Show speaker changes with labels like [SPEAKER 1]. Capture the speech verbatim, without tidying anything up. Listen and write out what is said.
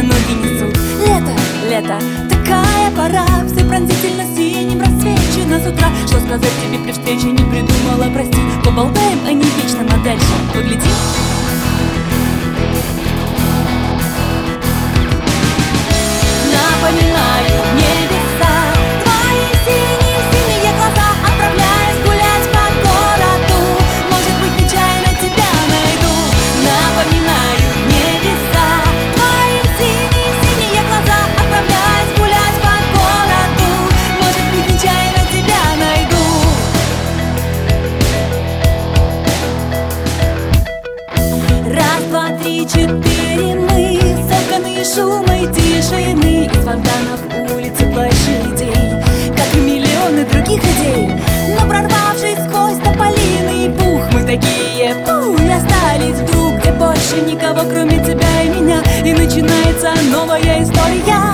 [SPEAKER 1] ноги несут. Лето, лето, такая пора, все пронзительно синим рассвечено с утра. Что сказать тебе при встрече, не придумала, прости. Поболтаем о ней вечном, а дальше поглядим. Напоминаю небеса, твои синие-синие глаза, отправляясь гулять по городу. Может быть, нечаянно тебя найду. Напоминаю небеса, твои синие-синие глаза, отправляясь гулять по городу. Может быть, нечаянно тебя найду. Раз, два, три, четыре, мы сотканы шума и тишины, из фонтанов улицы площадей, как и миллионы других идей. Но прорвавшись сквозь тополиный пух, мы такие, фу, и остались вдруг, где больше никого, кроме тебя и меня. И начинается новая история.